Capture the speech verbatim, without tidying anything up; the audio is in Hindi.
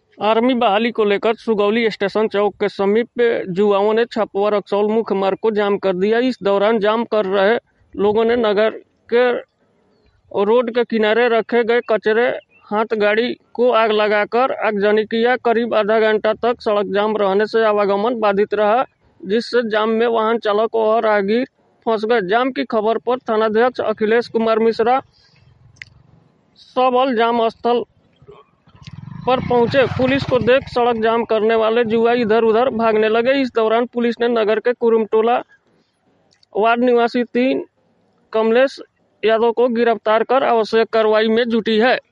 आर्मी बहाली को लेकर सुगौली स्टेशन चौक के समीप युवाओं ने छपवा रक्सौल मुख्य मार्ग को जाम कर दिया। इस दौरान जाम कर रहे लोगों ने नगर के रोड के किनारे रखे गए कचरे हाथ गाड़ी को आग लगाकर आगजनी किया। करीब आधा घंटा तक सड़क जाम रहने से आवागमन बाधित रहा, जिससे जाम में वाहन चालक और राहगीर फंस गए। जाम की खबर पर थानाध्यक्ष अखिलेश कुमार मिश्रा सबल जाम स्थल पर पहुंचे। पुलिस को देख सड़क जाम करने वाले युवा इधर उधर भागने लगे। इस दौरान पुलिस ने नगर के कुरुमटोला वार्ड निवासी तीन कमलेश यादव को गिरफ्तार कर आवश्यक कार्रवाई में जुटी है।